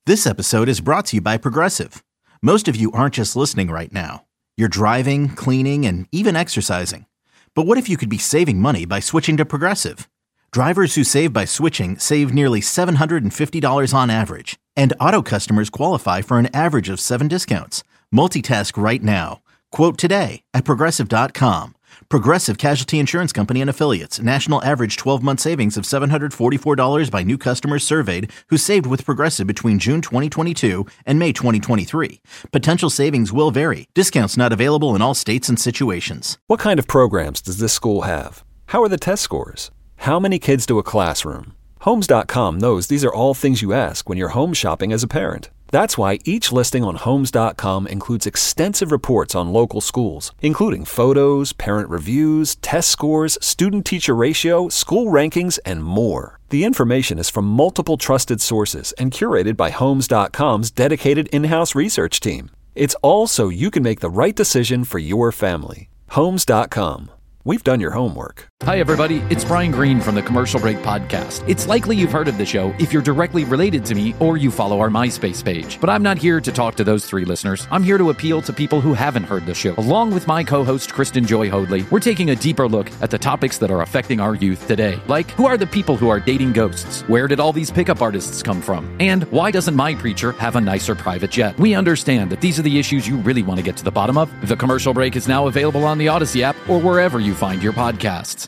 This episode is brought to you by Progressive. Most of you aren't just listening right now. You're driving, cleaning, and even exercising. But what if you could be saving money by switching to Progressive? Drivers who save by switching save nearly $750 on average. And auto customers qualify for an average of 7 discounts. Multitask right now. Quote today at Progressive.com. Progressive Casualty Insurance Company and Affiliates. National average 12-month savings of $744 by new customers surveyed who saved with Progressive between June 2022 and May 2023. Potential savings will vary. Discounts not available in all states and situations. What kind of programs does this school have? How are the test scores? How many kids do a classroom? Homes.com knows these are all things you ask when you're home shopping as a parent. That's why each listing on Homes.com includes extensive reports on local schools, including photos, parent reviews, test scores, student-teacher ratio, school rankings, and more. The information is from multiple trusted sources and curated by Homes.com's dedicated in-house research team. It's all so you can make the right decision for your family. Homes.com. We've done your homework. Hi, everybody. It's Brian Green from the Commercial Break Podcast. It's likely you've heard of the show if you're directly related to me or you follow our MySpace page. But I'm not here to talk to those 3 listeners. I'm here to appeal to people who haven't heard the show. Along with my co-host, Kristen Joy Hoadley, we're taking a deeper look at the topics that are affecting our youth today. Like, who are the people who are dating ghosts? Where did all these pickup artists come from? And why doesn't my preacher have a nicer private jet? We understand that these are the issues you really want to get to the bottom of. The Commercial Break is now available on the Odyssey app or wherever you find your podcasts.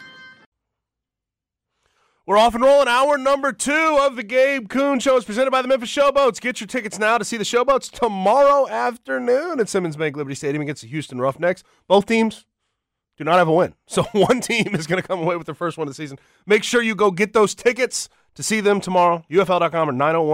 We're off and rolling. Hour number 2 of the Gabe Kuhn Show is presented by the Memphis Showboats. Get your tickets now to see the Showboats tomorrow afternoon at Simmons Bank Liberty Stadium against the Houston Roughnecks. Both teams do not have a win, so one team is going to come away with their first win of the season. Make sure you go get those tickets to see them tomorrow. UFL.com or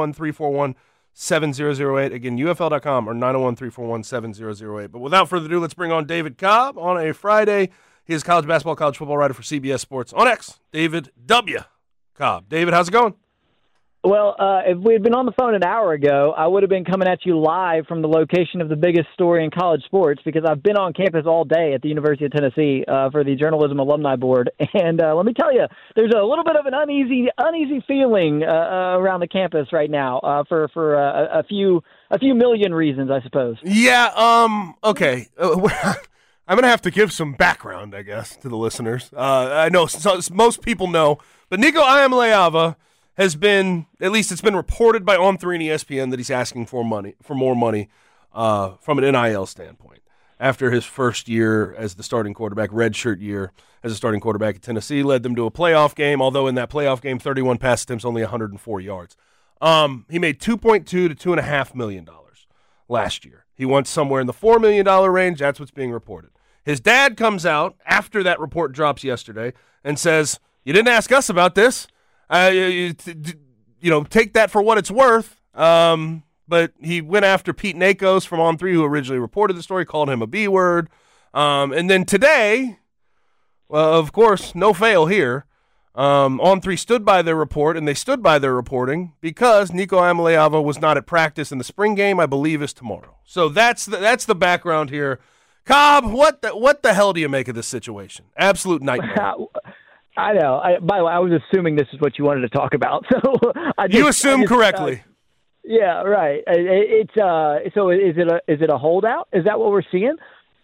901-341-7008. Again, UFL.com or 901-341-7008. But without further ado, let's bring on David Cobb on a Friday. He is college basketball, college football writer for CBS Sports on X. David W. Cobb. David, how's it going? Well, if we had been on the phone an hour ago, I would have been coming at you live from the location of the biggest story in college sports because I've been on campus all day at the University of Tennessee for the Journalism Alumni Board. And let me tell you, there's a little bit of an uneasy feeling around the campus right now for a few million reasons, I suppose. Yeah, okay. I'm going to have to give some background, I guess, to the listeners. I know most people know, but Nico Iamaleava has been, at least it's been reported by On3 and ESPN that he's asking for more money from an NIL standpoint. After his first year as the starting quarterback, redshirt year as a starting quarterback at Tennessee, led them to a playoff game, although in that playoff game, 31 pass attempts, only 104 yards. He made $2.2 to $2.5 million last year. He wants somewhere in the $4 million range. That's what's being reported. His dad comes out after that report drops yesterday and says, "You didn't ask us about this. Take that for what it's worth." But he went after Pete Nakos from On3, who originally reported the story, called him a B word. And then today, well, of course, no fail here. On3 stood by their report, and they stood by their reporting because Nico Iamaleava was not at practice, and the spring game, I believe, is tomorrow. So that's the background here. Cobb, what the hell do you make of this situation? Absolute nightmare. I know. By the way, I was assuming this is what you wanted to talk about. So you assumed correctly. Yeah, right. So is it a holdout? Is that what we're seeing?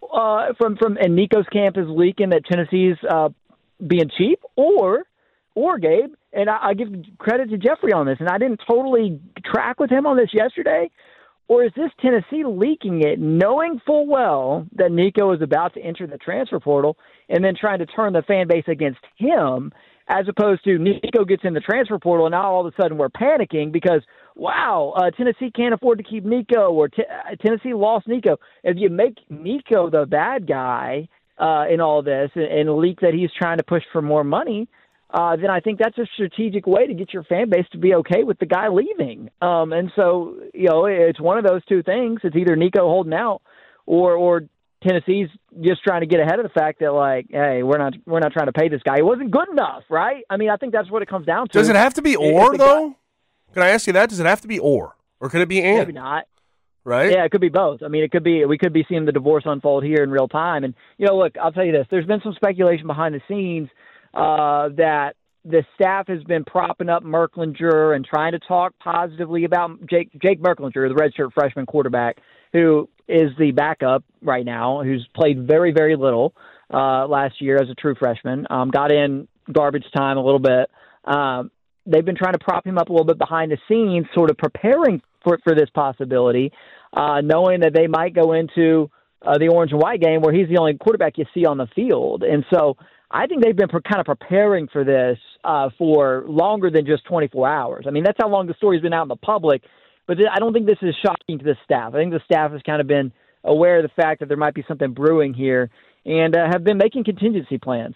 And Nico's camp is leaking that Tennessee's being cheap, or Gabe, and I give credit to Jeffrey on this, and I didn't totally track with him on this yesterday. Or is this Tennessee leaking it, knowing full well that Nico is about to enter the transfer portal and then trying to turn the fan base against him, as opposed to Nico gets in the transfer portal and now all of a sudden we're panicking because, wow, Tennessee can't afford to keep Nico, or Tennessee lost Nico. If you make Nico the bad guy in all this and leak that he's trying to push for more money, then I think that's a strategic way to get your fan base to be okay with the guy leaving. And so, it's one of those two things. It's either Nico holding out or Tennessee's just trying to get ahead of the fact that, like, hey, we're not trying to pay this guy. He wasn't good enough, right? I mean, I think that's what it comes down to. Does it have to be or, though? Can I ask you that? Does it have to be or could it be and? Maybe not. Right? Yeah, it could be both. I mean, we could be seeing the divorce unfold here in real time. And, look, I'll tell you this. There's been some speculation behind the scenes that the staff has been propping up Merklinger and trying to talk positively about Jake Merklinger, the redshirt freshman quarterback, who is the backup right now, who's played very, very little last year as a true freshman, got in garbage time a little bit. They've been trying to prop him up a little bit behind the scenes, sort of preparing for this possibility, knowing that they might go into the orange and white game where he's the only quarterback you see on the field. And so I think they've been kind of preparing for this for longer than just 24 hours. I mean, that's how long the story's been out in the public, but I don't think this is shocking to the staff. I think the staff has kind of been aware of the fact that there might be something brewing here and have been making contingency plans.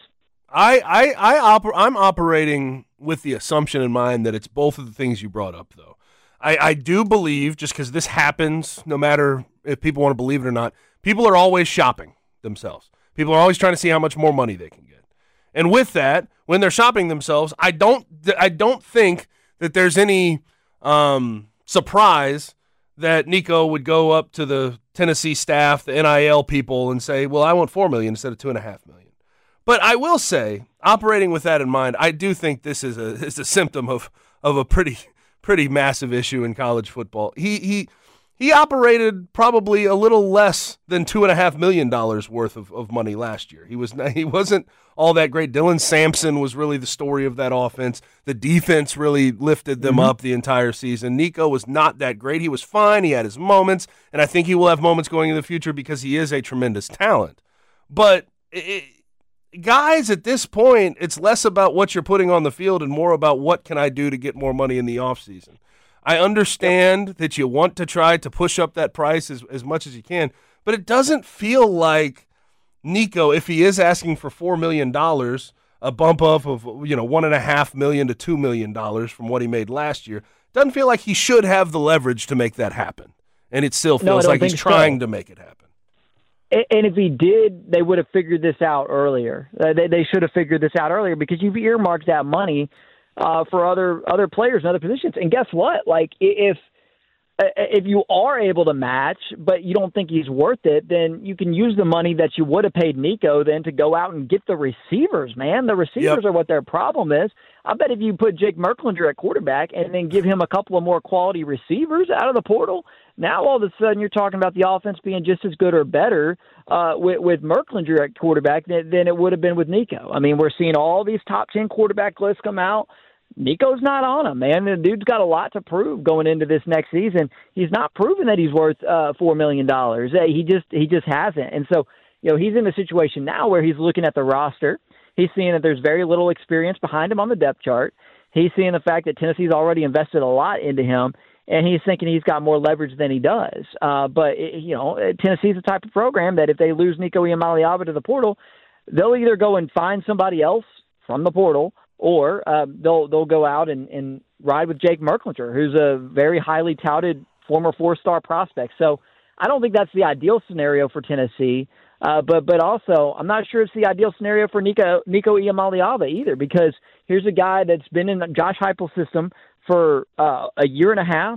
I'm operating with the assumption in mind that it's both of the things you brought up, though. I do believe, just because this happens, no matter if people want to believe it or not, people are always shopping themselves. People are always trying to see how much more money they can get. And with that, when they're shopping themselves, I don't think that there's any surprise that Nico would go up to the Tennessee staff, the NIL people, and say, well, I want $4 million instead of $2.5 million. But I will say, operating with that in mind, I do think this is a symptom of a pretty massive issue in college football. He operated probably a little less than $2.5 million worth of money last year. He wasn't all that great. Dylan Sampson was really the story of that offense. The defense really lifted them up the entire season. Nico was not that great. He was fine. He had his moments, and I think he will have moments going in the future because he is a tremendous talent. But guys, at this point, it's less about what you're putting on the field and more about what can I do to get more money in the offseason. I understand that you want to try to push up that price as much as you can, but it doesn't feel like Nico, if he is asking for $4 million, a bump up of $1.5 million to $2 million from what he made last year, doesn't feel like he should have the leverage to make that happen. And it still feels like he's trying to make it happen. And if he did, they would have figured this out earlier. They should have figured this out earlier because you've earmarked that money for other players and other positions. And guess what? Like if you are able to match, but you don't think he's worth it, then you can use the money that you would have paid Nico then to go out and get the receivers, man. The receivers are what their problem is. I bet if you put Jake Merklinger at quarterback and then give him a couple of more quality receivers out of the portal, now all of a sudden you're talking about the offense being just as good or better with Merklinger at quarterback than it would have been with Nico. I mean, we're seeing all these top 10 quarterback lists come out. Nico's not on him, man. The dude's got a lot to prove going into this next season. He's not proven that he's worth $4 million. He just hasn't. And so, he's in a situation now where he's looking at the roster. He's seeing that there's very little experience behind him on the depth chart. He's seeing the fact that Tennessee's already invested a lot into him, and he's thinking he's got more leverage than he does. But Tennessee's the type of program that if they lose Nico Iamaleava to the portal, they'll either go and find somebody else from the portal, or they'll go out and ride with Jake Merklinger, who's a very highly touted former 4-star prospect. So I don't think that's the ideal scenario for Tennessee. But also, I'm not sure it's the ideal scenario for Nico Iamaleava either, because here's a guy that's been in the Josh Heupel system for a year and a half,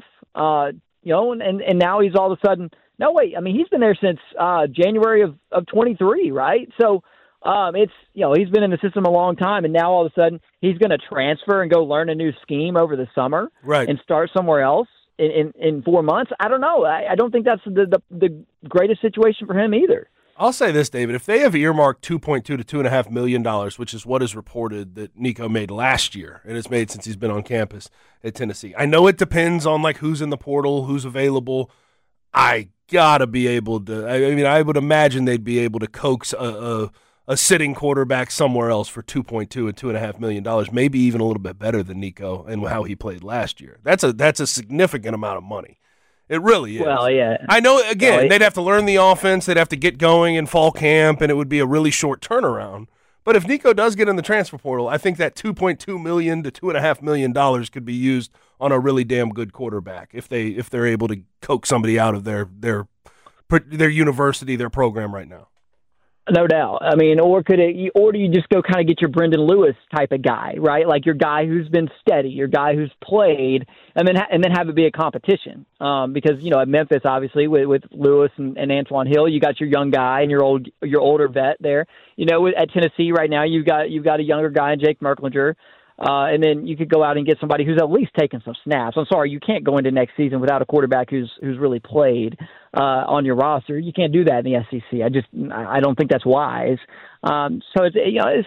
and now he's all of a sudden – no, wait, I mean, he's been there since January of 23, right? So it's he's been in the system a long time, and now all of a sudden he's going to transfer and go learn a new scheme over the summer and start somewhere else in 4 months. I don't know. I don't think that's the greatest situation for him either. I'll say this, David. If they have earmarked $2.2 to $2.5 million, which is what is reported that Nico made last year, and it's made since he's been on campus at Tennessee. I know it depends on who's in the portal, who's available. I gotta be able to. I would imagine they'd be able to coax a sitting quarterback somewhere else for $2.2 and $2.5 million, maybe even a little bit better than Nico and how he played last year. That's a significant amount of money. It really is. Well, yeah. I know, again, they'd have to learn the offense. They'd have to get going in fall camp, and it would be a really short turnaround. But if Nico does get in the transfer portal, I think that $2.2 million to $2.5 million could be used on a really damn good quarterback if they're able to coax somebody out of their university, their program right now. No doubt. I mean, or do you just go kind of get your Brendan Lewis type of guy, right? Like your guy who's been steady, your guy who's played, and then have it be a competition. Because at Memphis, obviously with Lewis and Antoine Hill, you got your young guy and your older vet there. At Tennessee right now, you've got a younger guy in Jake Merklinger. And then you could go out and get somebody who's at least taken some snaps. I'm sorry, you can't go into next season without a quarterback who's really played on your roster. You can't do that in the SEC. I don't think that's wise. So this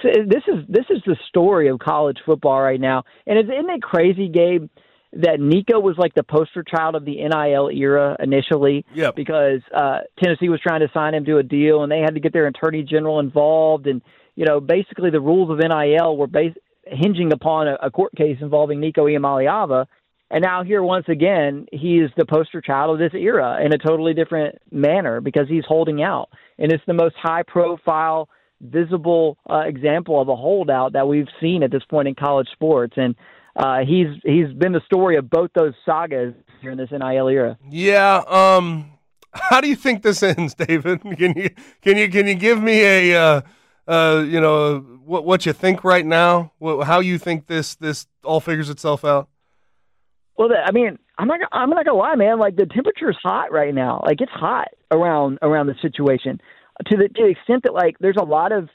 is the story of college football right now. And isn't it crazy, Gabe, that Nico was like the poster child of the NIL era initially? Yep. Because Tennessee was trying to sign him to a deal, and they had to get their attorney general involved, and basically the rules of NIL were hinging upon a court case involving Nico Iamaleava. And now here, once again, he is the poster child of this era in a totally different manner because he's holding out. And it's the most high-profile, visible example of a holdout that we've seen at this point in college sports. And he's been the story of both those sagas here in this NIL era. Yeah. How do you think this ends, David? Can you give me a what you think right now? How you think this all figures itself out? Well, I'm not gonna lie, man. Like, the temperature's hot right now. Like, it's hot around the situation to the extent that, like, there's a lot of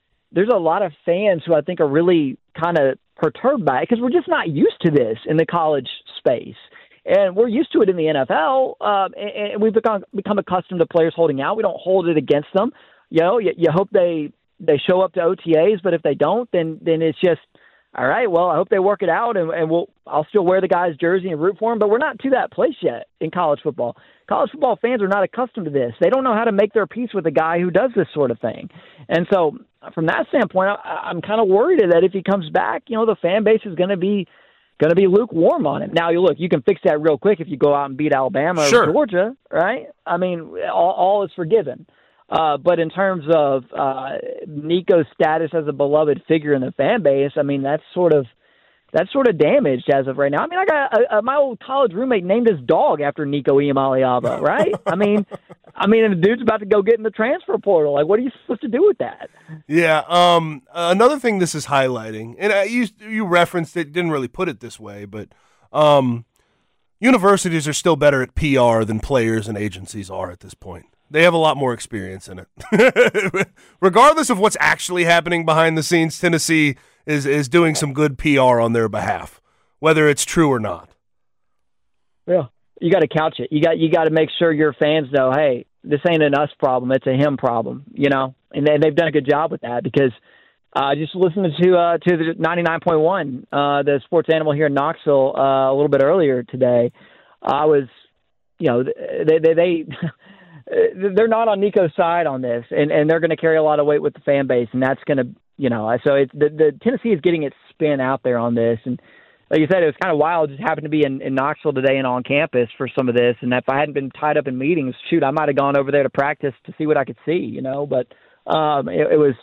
fans who I think are really kind of perturbed by it because we're just not used to this in the college space, and we're used to it in the NFL. And we've become accustomed to players holding out. We don't hold it against them. You hope they show up to OTAs, but if they don't, then it's just, all right, well, I hope they work it out, and I'll still wear the guy's jersey and root for him, but we're not to that place yet in college football. College football fans are not accustomed to this. They don't know how to make their peace with a guy who does this sort of thing. And so from that standpoint, I'm kind of worried that if he comes back, the fan base is going to be lukewarm on him. Now, you can fix that real quick if you go out and beat Alabama or Georgia, right? I mean, all is forgiven. But in terms of Nico's status as a beloved figure in the fan base, I mean, that's sort of damaged as of right now. I mean, I got my old college roommate named his dog after Nico Iamaleava, right? I mean, and the dude's about to go get in the transfer portal. Like, what are you supposed to do with that? Yeah. Another thing this is highlighting, and you referenced it, didn't really put it this way, but universities are still better at PR than players and agencies are at this point. They have a lot more experience in it. Regardless of what's actually happening behind the scenes, Tennessee is doing some good PR on their behalf, whether it's true or not. Yeah, you got to couch it. You got to make sure your fans know, hey, this ain't an us problem; it's a him problem. And they've done a good job with that because just listening to the 99.1, the sports animal here in Knoxville, a little bit earlier today, I was, they. They're not on Nico's side on this, and they're going to carry a lot of weight with the fan base, and that's going to, so it's the Tennessee is getting its spin out there on this, and like you said, it was kind of wild. Just happened to be in Knoxville today and on campus for some of this, and if I hadn't been tied up in meetings, I might have gone over there to practice to see what I could see, but it was,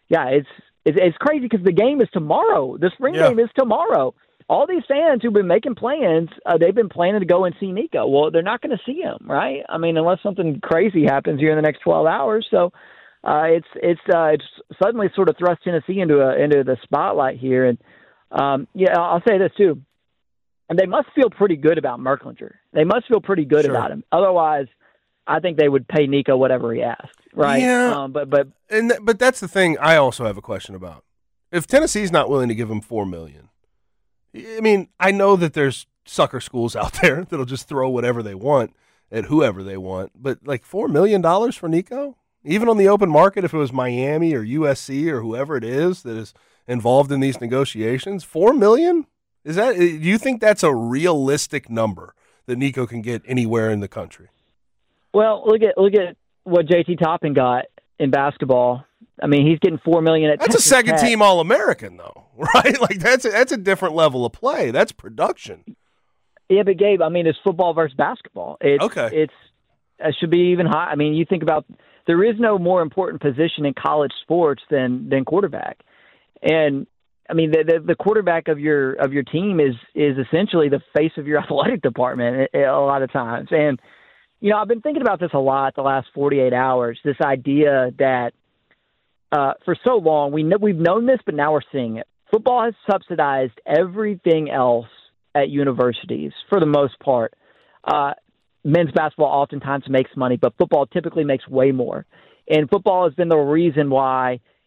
it's crazy because the game is tomorrow. The spring game is tomorrow. All these fans who've been making plans, they've been planning to go and see Nico. Well, they're not going to see him, right? I mean, unless something crazy happens here in the next 12 hours. So it's suddenly sort of thrust Tennessee into the spotlight here. And I'll say this too, and they must feel pretty good about Merklinger. They must feel pretty good about him. Otherwise, I think they would pay Nico whatever he asked, right? Yeah. But that's the thing. I also have a question about. If Tennessee's not willing to give him $4 million. I mean, I know that there's sucker schools out there that'll just throw whatever they want at whoever they want, but like $4 million for Nico? Even on the open market, if it was Miami or USC or whoever it is that is involved in these negotiations, $4 million? Do you think that's a realistic number that Nico can get anywhere in the country? Well, look at what JT Toppin got in basketball. I mean, he's getting $4 million at That's Texas a second-team Tech. All-American, though, right? Like that's a different level of play. That's production. Yeah, but Gabe, I mean, it's football versus basketball. It should be even high. I mean, you think about there is no more important position in college sports than quarterback, and I mean the quarterback of your team is essentially the face of your athletic department a lot of times. And I've been thinking about this a lot the last 48 hours. This idea that. For so long, we've known this, but now we're seeing it. Football has subsidized everything else at universities for the most part. Men's basketball oftentimes makes money, but football typically makes way more. And football has been the reason why,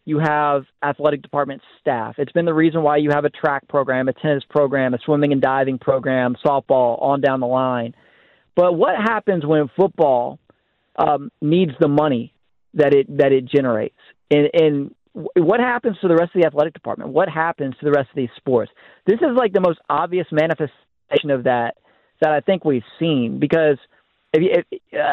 you have athletic department staff. It's been the reason why you have a track program, a tennis program, a swimming and diving program, softball, on down the line. But what happens when football needs the money that it generates? And what happens to the rest of the athletic department? What happens to the rest of these sports? This is like the most obvious manifestation of that I think we've seen, because if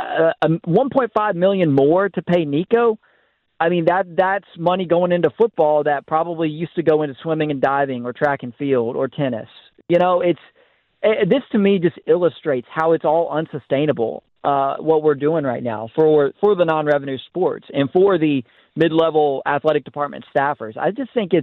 $1.5 million more to pay Nico, I mean, that's money going into football that probably used to go into swimming and diving or track and field or tennis. You know, this to me just illustrates how it's all unsustainable, what we're doing right now for the non-revenue sports and for the mid-level athletic department staffers. I just think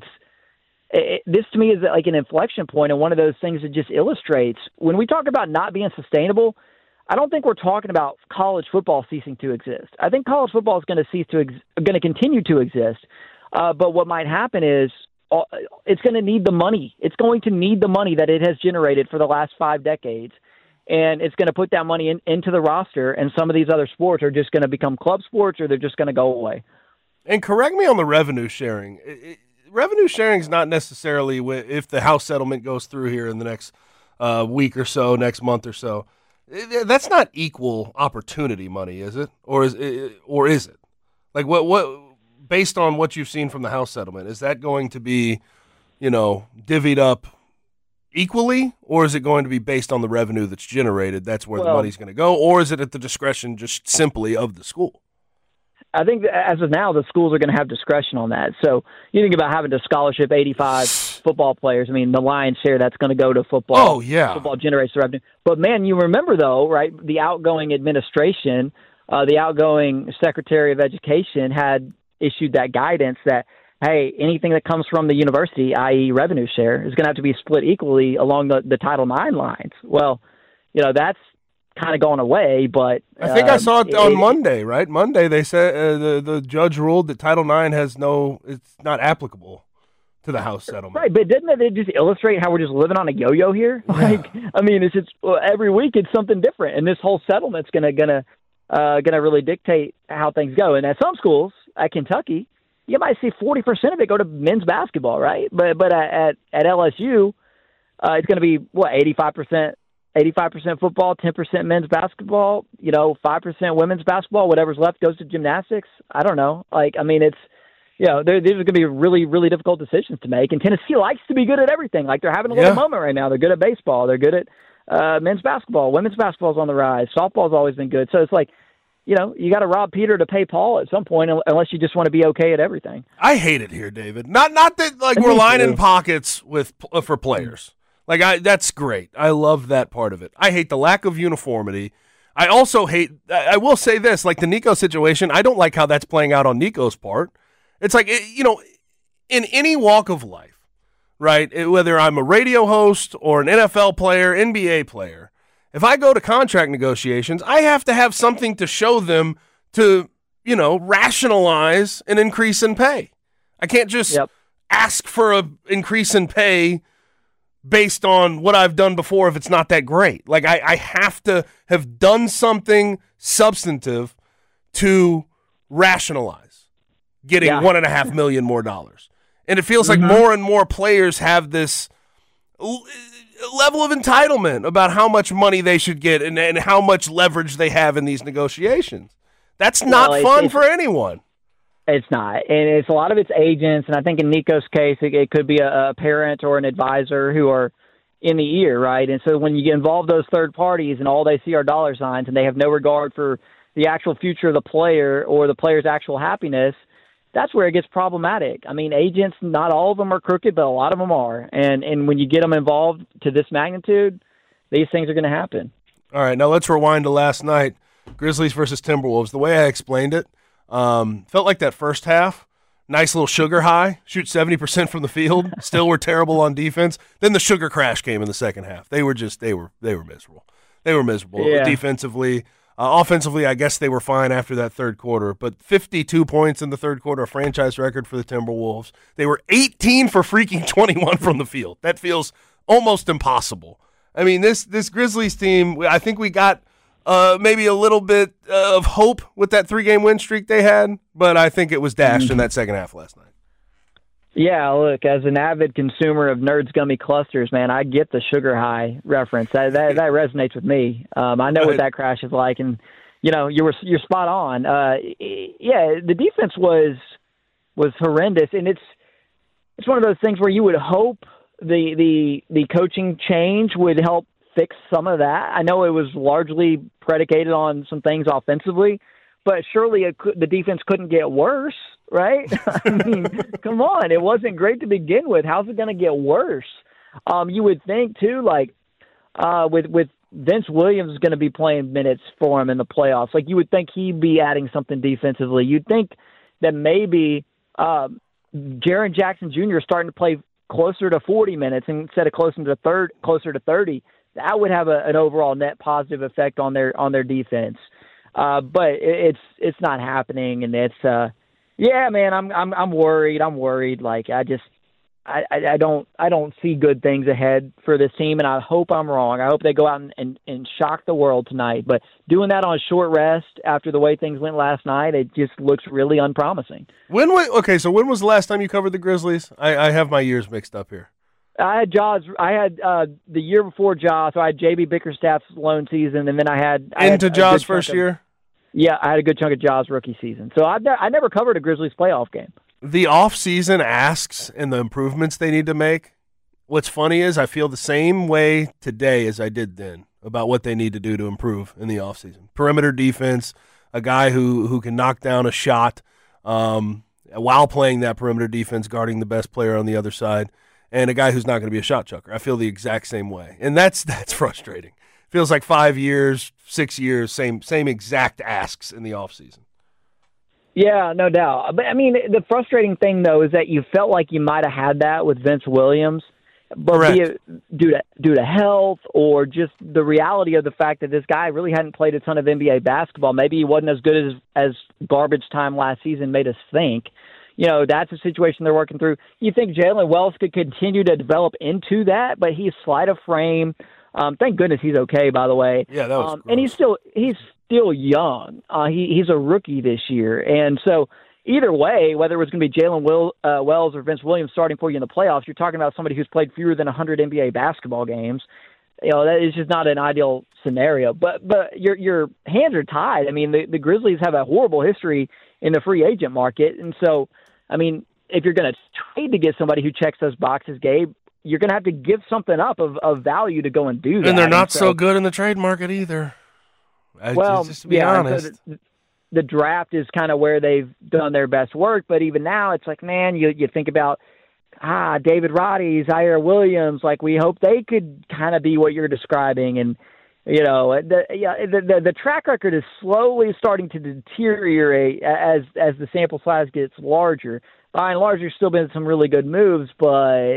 this to me is like an inflection point, and one of those things that just illustrates when we talk about not being sustainable. I don't think we're talking about college football ceasing to exist. I think college football is going to continue to exist. But what might happen is it's going to need the money. It's going to need the money that it has generated for the last 5 decades. And it's going to put that money into the roster. And some of these other sports are just going to become club sports, or they're just going to go away. And correct me on the revenue sharing. Revenue sharing is not necessarily if the House settlement goes through here in the next week or so, next month or so. That's not equal opportunity money, is it? Or is it? Like what based on what you've seen from the House settlement, is that going to be, divvied up equally, or is it going to be based on the revenue that's generated? That's where the money's going to go, or is it at the discretion just simply of the school? I think that as of now, the schools are going to have discretion on that. So you think about having to scholarship 85 football players. I mean, the lion's share that's going to go to football. Oh, yeah. Football generates the revenue. But, man, you remember, though, right, the outgoing administration, the outgoing Secretary of Education had issued that guidance that, hey, anything that comes from the university, i.e. revenue share, is going to have to be split equally along the Title IX lines. Well, that's kind of going away, but I think I saw it on Monday, right? Monday they said the judge ruled that Title IX it's not applicable to the House settlement. Right, but didn't it just illustrate how we're just living on a yo-yo here? Yeah. Like, I mean, it's just every week it's something different, and this whole settlement's gonna really dictate how things go. And at some schools, at Kentucky, you might see 40% of it go to men's basketball, right? But at LSU, it's going to be 85% football, 10% men's basketball, 5% women's basketball, whatever's left goes to gymnastics. I don't know. Like, I mean, it's, these are going to be really, really difficult decisions to make. And Tennessee likes to be good at everything. Like, they're having a little moment right now. They're good at baseball. They're good at men's basketball. Women's basketball's on the rise. Softball's always been good. So it's like, you got to rob Peter to pay Paul at some point, unless you just want to be okay at everything. I hate it here, David. Not that we're lining pockets for players. That's great. I love that part of it. I hate the lack of uniformity. I also hate, I will say this, like the Nico situation, I don't like how that's playing out on Nico's part. It's like, in any walk of life, right, whether I'm a radio host or an NFL player, NBA player, if I go to contract negotiations, I have to have something to show them to, rationalize an increase in pay. I can't just ask for an increase in pay based on what I've done before if it's not that great. Like, I have to have done something substantive to rationalize getting $1.5 million more dollars. And it feels like more and more players have this level of entitlement about how much money they should get and how much leverage they have in these negotiations. That's not fun for anyone. It's not. And it's a lot of it's agents. And I think in Nico's case, it could be a parent or an advisor who are in the ear, right? And so when you get involved those third parties and all they see are dollar signs and they have no regard for the actual future of the player or the player's actual happiness, that's where it gets problematic. I mean, agents, not all of them are crooked, but a lot of them are. And when you get them involved to this magnitude, these things are going to happen. All right, now let's rewind to last night, Grizzlies versus Timberwolves. The way I explained it, felt like that first half, nice little sugar high, shoot 70% from the field, still were terrible on defense. Then the sugar crash came in the second half. They were miserable. They were miserable defensively. Offensively, I guess they were fine after that third quarter, but 52 points in the third quarter, a franchise record for the Timberwolves. They were 18 for freaking 21 from the field. That feels almost impossible. I mean, this Grizzlies team, I think we got maybe a little bit of hope with that 3-game win streak they had, but I think it was dashed in that second half last night. Yeah, look, as an avid consumer of Nerds Gummy Clusters, man, I get the sugar high reference. That resonates with me. I know what that crash is like, and you're spot on. Yeah, the defense was horrendous, and it's one of those things where you would hope the coaching change would help fix some of that. I know it was largely predicated on some things offensively, but surely the defense couldn't get worse, right? I mean, come on. It wasn't great to begin with. How's it going to get worse? You would think, too, like with Vince Williams going to be playing minutes for him in the playoffs. Like, you would think he'd be adding something defensively. You'd think that maybe Jaren Jackson Jr. starting to play closer to 40 minutes instead of closer to 30. That would have an overall net positive effect on their defense. But it's not happening, and it's yeah, man. I'm worried. Like I don't see good things ahead for this team, and I hope I'm wrong. I hope they go out and shock the world tonight. But doing that on a short rest after the way things went last night, it just looks really unpromising. So when was the last time you covered the Grizzlies? I have my years mixed up here. I had Jaws. I had the year before Jaws, so I had J.B. Bickerstaff's lone season, and then I had Jaws' first year. Yeah, I had a good chunk of Jaws' rookie season. So I never covered a Grizzlies playoff game. The off-season asks and the improvements they need to make. What's funny is I feel the same way today as I did then about what they need to do to improve in the off-season. Perimeter defense, a guy who can knock down a shot while playing that perimeter defense, guarding the best player on the other side, and a guy who's not going to be a shot chucker. I feel the exact same way, and that's frustrating. Feels like 5 years, 6 years, same exact asks in the offseason. Yeah, no doubt. But, I mean, the frustrating thing, though, is that you felt like you might have had that with Vince Williams, but be it due to health or just the reality of the fact that this guy really hadn't played a ton of NBA basketball. Maybe he wasn't as good as garbage time last season made us think. That's a situation they're working through. You think Jalen Wells could continue to develop into that, but he's slight of frame. Thank goodness he's okay, by the way. Yeah, that was gross. And he's still young. He's a rookie this year. And so either way, whether it was going to be Jalen Wells or Vince Williams starting for you in the playoffs, you're talking about somebody who's played fewer than 100 NBA basketball games. That is just not an ideal scenario. But your hands are tied. I mean, the Grizzlies have a horrible history in the free agent market. And so, I mean, if you're going to trade to get somebody who checks those boxes, Gabe, you're going to have to give something up of value to go and do that. And they're not so good in the trade market either. Just to be honest. So the draft is kind of where they've done their best work, but even now it's like, man, you think about David Roddy, Zaire Williams, like we hope they could kind of be what you're describing, and the track record is slowly starting to deteriorate as the sample size gets larger. By and large, there's still been some really good moves, but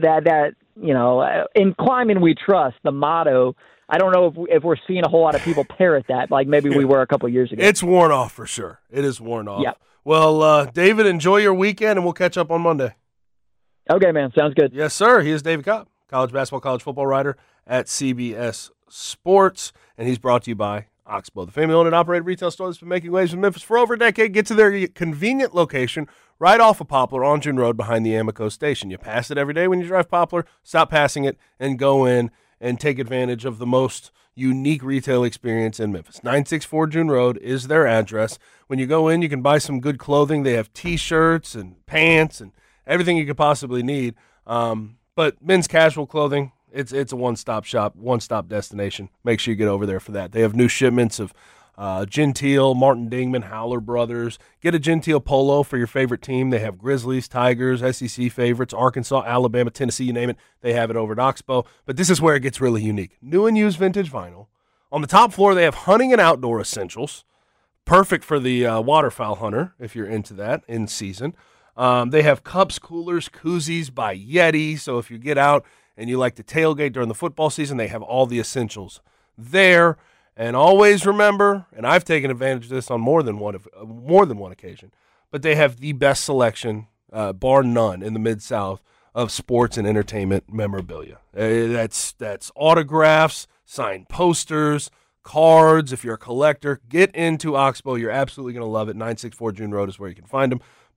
in climbing we trust, the motto. I don't know if we're seeing a whole lot of people parrot that, like maybe we were a couple years ago. It's worn off for sure. It is worn off. Yeah. Well, David, enjoy your weekend, and we'll catch up on Monday. Okay, man. Sounds good. Yes, sir. He is David Kopp, college basketball, college football writer at CBS Sports, and he's brought to you by Oxbow, the family-owned and operated retail store that's been making waves in Memphis for over a decade. Get to their convenient location right off of Poplar on June Road behind the Amoco station. You pass it every day when you drive Poplar. Stop passing it and go in and take advantage of the most unique retail experience in Memphis. 964 June Road is their address. When you go in, you can buy some good clothing. They have T-shirts and pants and everything you could possibly need. But men's casual clothing, it's a one-stop shop, one-stop destination. Make sure you get over there for that. They have new shipments of Gentile, Martin Dingman, Howler Brothers. Get a Gentile polo for your favorite team. They have Grizzlies, Tigers, SEC favorites, Arkansas, Alabama, Tennessee, you name it. They have it over at Oxbow. But this is where it gets really unique. New and used vintage vinyl. On the top floor, they have hunting and outdoor essentials. Perfect for the waterfowl hunter, if you're into that, in season. They have cups, coolers, koozies by Yeti. So if you get out and you like to tailgate during the football season, they have all the essentials there. And always remember, and I've taken advantage of this on more than one occasion, but they have the best selection, bar none, in the Mid-South of sports and entertainment memorabilia. That's autographs, signed posters, cards. If you're a collector, get into Oxbow. You're absolutely going to love it. 964 June Road is where you can find them.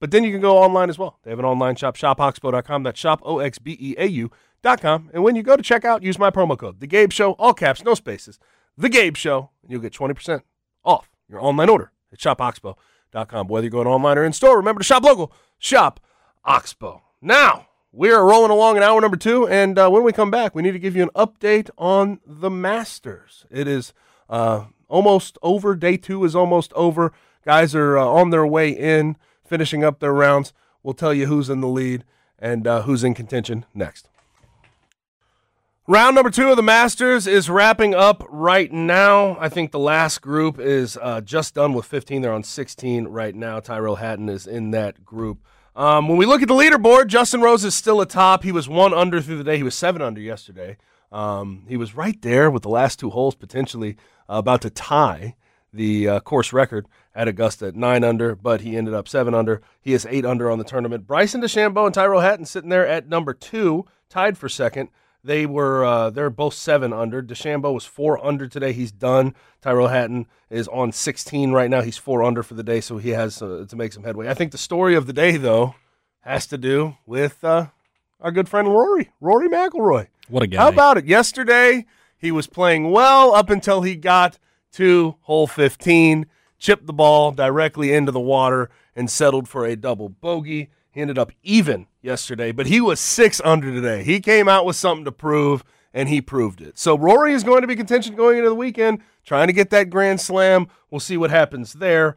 But then you can go online as well. They have an online shop, shopoxbow.com. That's shopoxbeau.com. And when you go to checkout, use my promo code, The Gabe Show, all caps, no spaces, The Gabe Show, and you'll get 20% off your online order at shopoxbow.com. Whether you're going online or in store, remember to shop local. Shop Oxbow. Now, we are rolling along in hour number 2, and when we come back, we need to give you an update on the Masters. It is almost over. Day 2 is almost over. Guys are on their way in, finishing up their rounds. We'll tell you who's in the lead and who's in contention next. Round number 2 of the Masters is wrapping up right now. I think the last group is just done with 15. They're on 16 right now. Tyrrell Hatton is in that group. When we look at the leaderboard, Justin Rose is still atop. He was 1 under through the day. He was 7 under yesterday. He was right there with the last 2 holes, potentially about to tie the course record at Augusta at 9 under, but he ended up 7 under. He is 8 under on the tournament. Bryson DeChambeau and Tyrrell Hatton sitting there at number 2, tied for second. They're both 7 under. DeChambeau was 4 under today. He's done. Tyrrell Hatton is on 16 right now. He's 4 under for the day, so he has to make some headway. I think the story of the day, though, has to do with our good friend Rory McIlroy. What a guy. How about it? Yesterday, he was playing well up until he got to hole 15, chipped the ball directly into the water, and settled for a double bogey. He ended up even yesterday, but he was 6 under today. He came out with something to prove, and he proved it. So Rory is going to be contention going into the weekend, trying to get that Grand Slam. We'll see what happens there.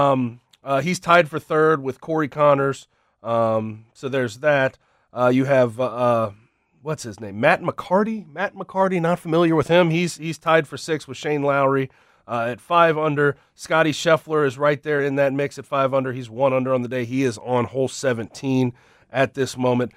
He's tied for 3rd with Corey Connors. So there's that. You have, what's his name? Matt McCarty, not familiar with him. He's tied for 6th with Shane Lowry. At 5 under, Scotty Scheffler is right there in that mix at 5 under. He's 1 under on the day. He is on hole 17 at this moment.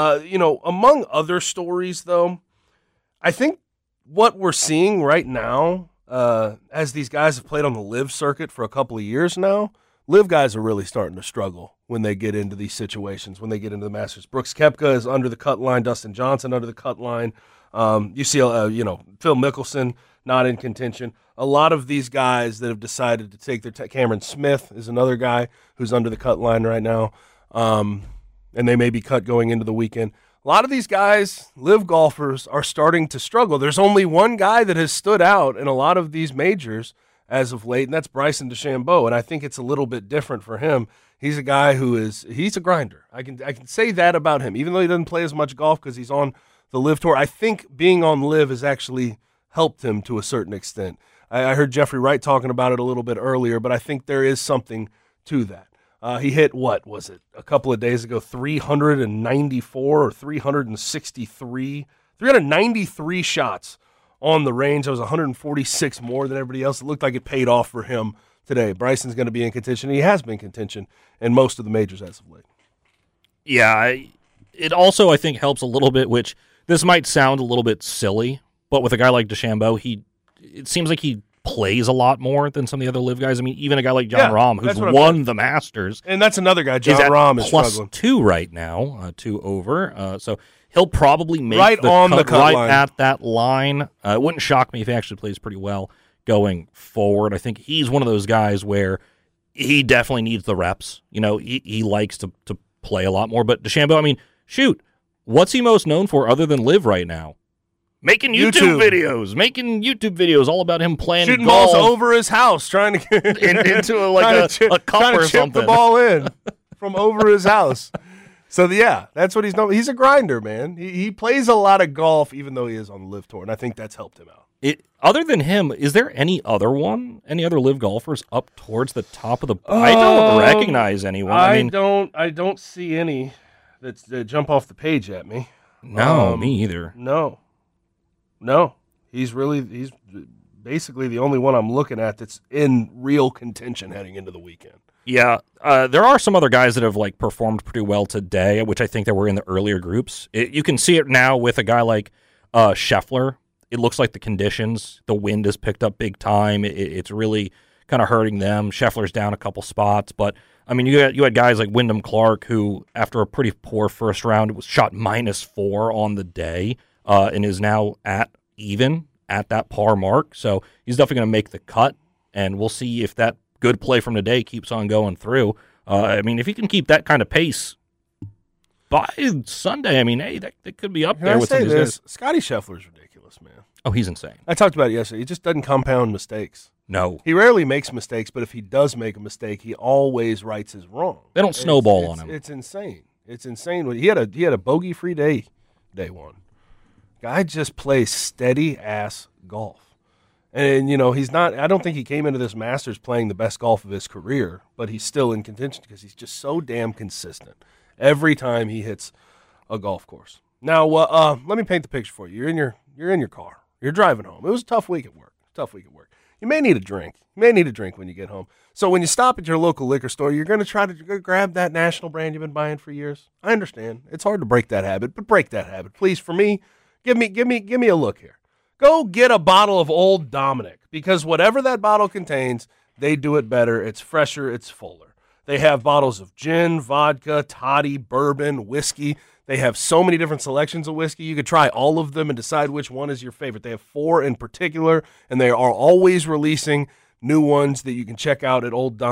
Among other stories, though, I think what we're seeing right now, as these guys have played on the LIV circuit for a couple of years now, LIV guys are really starting to struggle when they get into these situations, when they get into the Masters. Brooks Koepka is under the cut line. Dustin Johnson under the cut line. You see, Phil Mickelson not in contention. A lot of these guys that have decided to take their Cameron Smith is another guy who's under the cut line right now, and they may be cut going into the weekend. A lot of these guys, LIV golfers, are starting to struggle. There's only one guy that has stood out in a lot of these majors as of late, and that's Bryson DeChambeau, and I think it's a little bit different for him. He's a guy he's a grinder. I can say that about him, even though he doesn't play as much golf because he's on the LIV Tour. I think being on LIV has actually helped him to a certain extent. I heard Jeffrey Wright talking about it a little bit earlier, but I think there is something to that. He hit, what was it, a couple of days ago, 394 or 393 shots on the range. That was 146 more than everybody else. It looked like it paid off for him today. Bryson's going to be in contention. He has been in contention in most of the majors as of late. Yeah, it also, I think, helps a little bit, which this might sound a little bit silly, but with a guy like DeChambeau, it seems like he plays a lot more than some of the other LIV guys. I mean, even a guy like Jon Rahm, who's won the Masters. And that's another guy. Jon Rahm is struggling. +2 right now, 2 over. So he'll probably make right on the cut right line. At that line. It wouldn't shock me if he actually plays pretty well going forward. I think he's one of those guys where he definitely needs the reps. He likes to play a lot more. But DeChambeau, I mean, shoot, what's he most known for other than LIV right now? Making YouTube videos all about him playing shooting golf. balls over his house, trying to get into a cup or chip something. the ball in from over his house. So that's what he's known. He's a grinder, man. He plays a lot of golf, even though he is on the LIV Tour, and I think that's helped him out. Other than him, is there any other LIV golfers up towards the top of the? I don't recognize anyone. I don't see any that jump off the page at me. No, me either. No, he's basically the only one I'm looking at that's in real contention heading into the weekend. Yeah, there are some other guys that have performed pretty well today, which I think that were in the earlier groups. You can see it now with a guy like Scheffler. It looks like the conditions, the wind has picked up big time. It's really kind of hurting them. Scheffler's down a couple spots, but I mean, you had guys like Wyndham Clark who, after a pretty poor first round, was shot -4 on the day. And is now at that par mark. So he's definitely going to make the cut, and we'll see if that good play from today keeps on going through. I mean, if he can keep that kind of pace by Sunday, I mean, hey, that could be up there with some of these guys. Scotty Scheffler's ridiculous, man. Oh, he's insane. I talked about it yesterday. He just doesn't compound mistakes. No. He rarely makes mistakes, but if he does make a mistake, he always rights his wrong. They don't snowball on him. It's insane. It's insane. He had a bogey-free day one. Guy just plays steady-ass golf. And, he's not – I don't think he came into this Masters playing the best golf of his career, but he's still in contention because he's just so damn consistent every time he hits a golf course. Now, let me paint the picture for you. You're in your car. You're driving home. It was a tough week at work. You may need a drink. When you get home. So when you stop at your local liquor store, you're going to try to grab that national brand you've been buying for years. I understand. It's hard to break that habit, but break that habit. Please, for me, give me a look here. Go get a bottle of Old Dominick, because whatever that bottle contains, they do it better. It's fresher. It's fuller. They have bottles of gin, vodka, toddy, bourbon, whiskey. They have so many different selections of whiskey. You could try all of them and decide which one is your favorite. They have 4 in particular, and they are always releasing new ones that you can check out at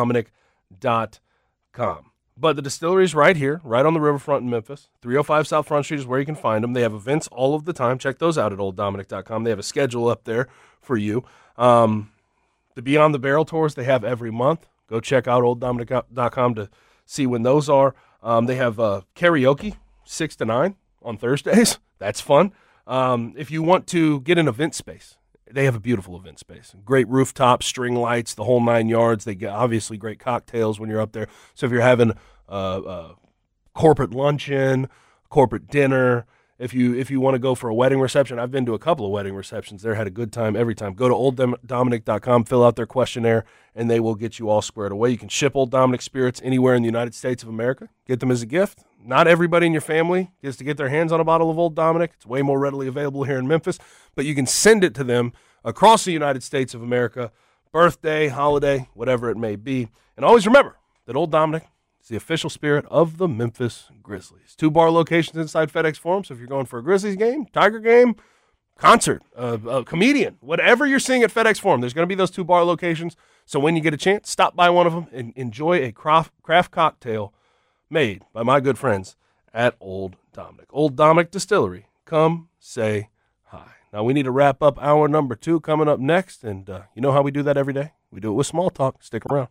olddominick.com. But the distillery is right here, right on the riverfront in Memphis. 305 South Front Street is where you can find them. They have events all of the time. Check those out at olddominick.com. They have a schedule up there for you. The Beyond the Barrel tours they have every month. Go check out olddominick.com to see when those are. They have karaoke 6 to 9 on Thursdays. That's fun. If you want to get an event space, they have a beautiful event space. Great rooftop, string lights, the whole 9 yards. They get obviously great cocktails when you're up there. So if you're having a corporate luncheon, corporate dinner, if you want to go for a wedding reception, I've been to a couple of wedding receptions. They're had a good time every time. Go to olddominick.com, fill out their questionnaire, and they will get you all squared away. You can ship Old Dominick spirits anywhere in the United States of America. Get them as a gift. Not everybody in your family gets to get their hands on a bottle of Old Dominick. It's way more readily available here in Memphis, but you can send it to them across the United States of America, birthday, holiday, whatever it may be. And always remember that Old Dominick is the official spirit of the Memphis Grizzlies. 2 bar locations inside FedEx Forum, so if you're going for a Grizzlies game, Tiger game, concert, a comedian, whatever you're seeing at FedEx Forum, there's going to be those 2 bar locations. So when you get a chance, stop by one of them and enjoy a craft cocktail made by my good friends at Old Dominick. Old Dominick Distillery. Come say hi. Now we need to wrap up hour number 2 coming up next, and you know how we do that every day? We do it with Small Talk. Stick around.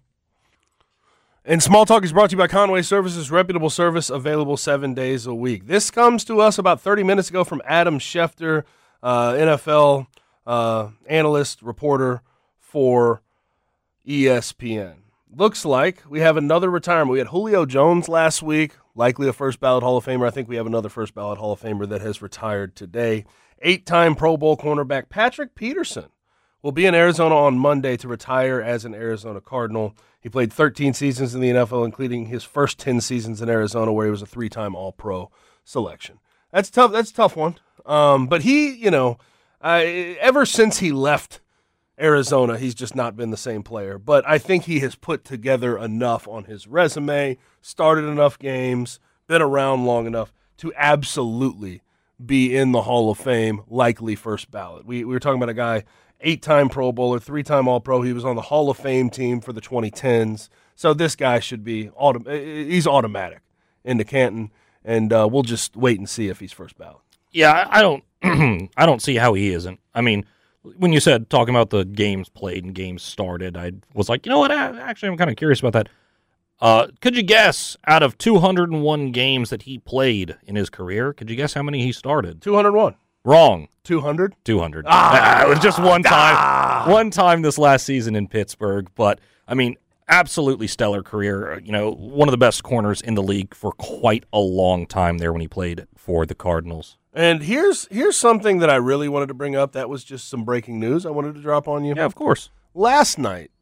And Small Talk is brought to you by Conway Services, reputable service available 7 days a week. This comes to us about 30 minutes ago from Adam Schefter, NFL analyst, reporter for ESPN. Looks like we have another retirement. We had Julio Jones last week, likely a first ballot Hall of Famer. I think we have another first ballot Hall of Famer that has retired today. 8-time Pro Bowl cornerback Patrick Peterson will be in Arizona on Monday to retire as an Arizona Cardinal. He played 13 seasons in the NFL, including his first 10 seasons in Arizona, where he was a 3-time All-Pro selection. That's tough. That's a tough one. But he, ever since he left Arizona, he's just not been the same player. But I think he has put together enough on his resume, started enough games, been around long enough to absolutely be in the Hall of Fame, likely first ballot. We were talking about a guy, 8-time Pro Bowler, 3-time All-Pro. He was on the Hall of Fame team for the 2010s. So this guy should be he's automatic into Canton, and we'll just wait and see if he's first ballot. Yeah, I don't I don't see how he isn't. I mean, when you said talking about the games played and games started, I was like, you know what? Actually, I'm kind of curious about that. Could you guess, out of 201 games that he played in his career, could you guess how many he started? 201. Wrong. 200? 200. It was just one time. One time this last season in Pittsburgh. But, I mean, absolutely stellar career. One of the best corners in the league for quite a long time there when he played for the Cardinals. And here's something that I really wanted to bring up. That was just some breaking news I wanted to drop on you. Yeah, of course. Last night,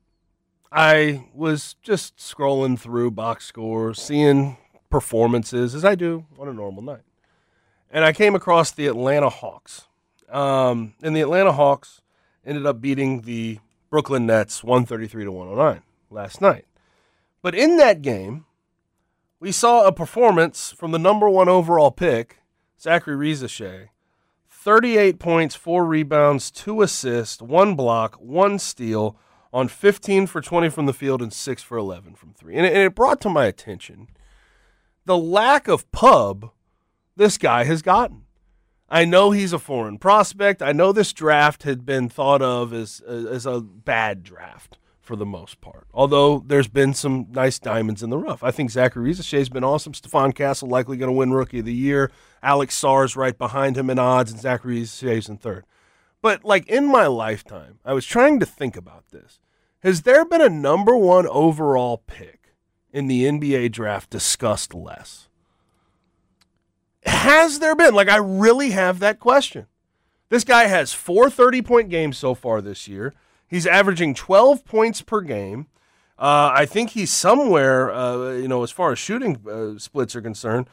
I was just scrolling through box scores, seeing performances, as I do on a normal night. And I came across the Atlanta Hawks. And the Atlanta Hawks ended up beating the Brooklyn Nets 133-109 last night. But in that game, we saw a performance from the number 1 overall pick, Zachary Rizachet. 38 points, 4 rebounds, 2 assists, 1 block, 1 steal, on 15 for 20 from the field and 6 for 11 from 3. And it brought to my attention the lack of pub this guy has gotten. I know he's a foreign prospect. I know this draft had been thought of as a bad draft for the most part, although there's been some nice diamonds in the rough. I think Zachary Risacher been awesome. Stephon Castle likely going to win Rookie of the Year. Alex Sarr's right behind him in odds, and Zachary Risacher's in third. But, like, in my lifetime, I was trying to think about this. Has there been a number 1 overall pick in the NBA draft discussed less? Has there been? Like, I really have that question. This guy has 4 30-point games so far this year. He's averaging 12 points per game. I think he's somewhere, as far as shooting splits are concerned,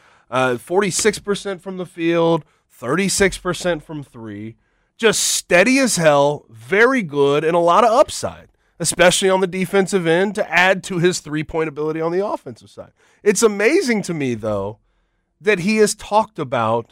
46% from the field, 36% from 3. Just steady as hell, very good, and a lot of upside, especially on the defensive end to add to his three-point ability on the offensive side. It's amazing to me, though, that he is talked about.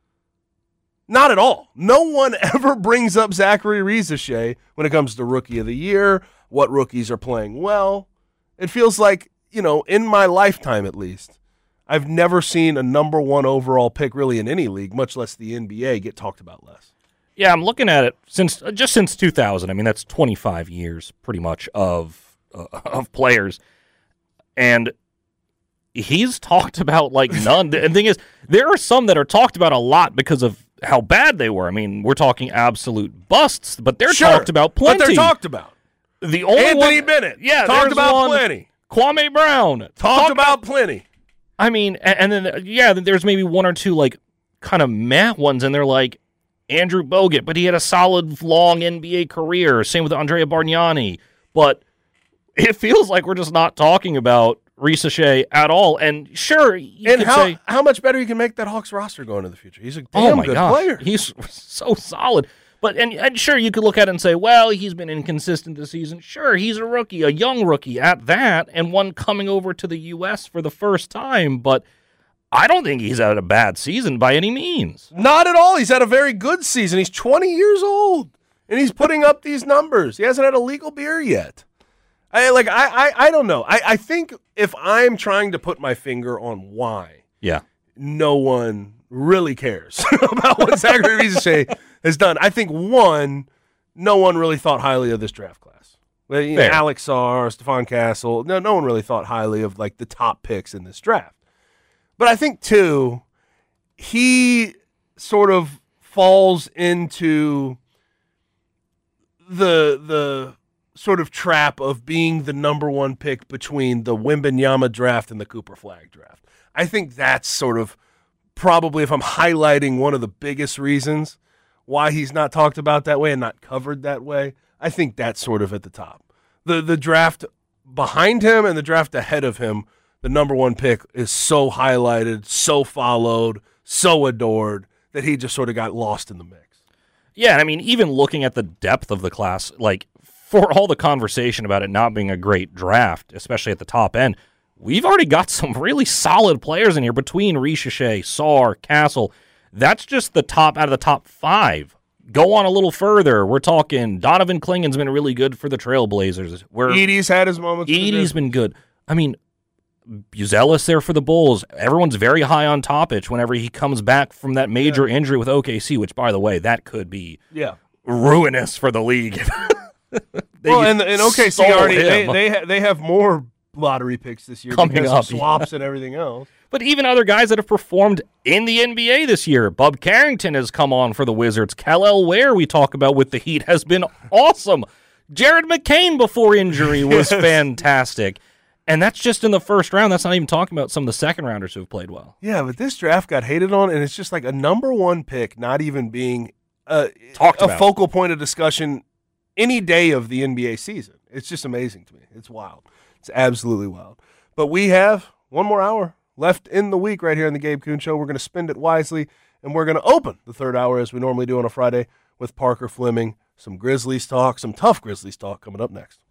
Not at all. No one ever brings up Zachary Risacher when it comes to Rookie of the Year, what rookies are playing well. It feels like, in my lifetime at least, I've never seen a number 1 overall pick really in any league, much less the NBA, get talked about less. Yeah, I'm looking at it since 2000. I mean, that's 25 years pretty much of players. And he's talked about like none. The thing is, there are some that are talked about a lot because of how bad they were. I mean, we're talking absolute busts, but they're talked about plenty. But they're talked about. The only Anthony Bennett. Yeah, talked about plenty. Kwame Brown. Talked about plenty. I mean, and then there's maybe 1 or 2 like kind of meh ones, and they're like Andrew Bogut, but he had a solid long NBA career. Same with Andrea Bargnani. But it feels like we're just not talking about Risacher at all. And sure, how much better you can make that Hawks roster go into the future. He's a damn good player. He's so solid. But and sure, you could look at it and say, well, he's been inconsistent this season. Sure, he's a rookie, a young rookie at that, and one coming over to the U.S. for the first time. But I don't think he's had a bad season by any means. Not at all. He's had a very good season. He's 20 years old, and he's putting up these numbers. He hasn't had a legal beer yet. I don't know. I think if I'm trying to put my finger on why, no one really cares about what Zachary Risacher has done. I think, one, no one really thought highly of this draft class. Alex Sarr, Stephon Castle, no one really thought highly of like the top picks in this draft. But I think, two, he sort of falls into the sort of trap of being the number 1 pick between the Wembanyama draft and the Cooper Flagg draft. I think that's sort of probably, if I'm highlighting one of the biggest reasons why he's not talked about that way and not covered that way, I think that's sort of at the top. The draft behind him and the draft ahead of him, the number 1 pick is so highlighted, so followed, so adored that he just sort of got lost in the mix. Yeah, I mean, even looking at the depth of the class, like, for all the conversation about it not being a great draft, especially at the top end, we've already got some really solid players in here between Risacher, Sarr, Castle. That's just the top out of the top 5. Go on a little further. We're talking Donovan Klingen's been really good for the Trailblazers. Edey's had his moments. Edey's been good. I mean, Buzelis there for the Bulls. Everyone's very high on Topic whenever he comes back from that major injury with OKC, which, by the way, that could be ruinous for the league. And OKC already they have more lottery picks this year coming because up, of swaps and everything else. But even other guys that have performed in the NBA this year. Bub Carrington has come on for the Wizards. Kal-El Ware, we talk about with the Heat, has been awesome. Jared McCain before injury was fantastic. And that's just in the first round. That's not even talking about some of the second rounders who have played well. Yeah, but this draft got hated on, and it's just like a number 1 pick not even being a focal point of discussion any day of the NBA season. It's just amazing to me. It's wild. It's absolutely wild. But we have one more hour left in the week right here on the Gabe Kuhn Show. We're going to spend it wisely, and we're going to open the third hour as we normally do on a Friday with Parker Fleming. Some Grizzlies talk, some tough Grizzlies talk coming up next.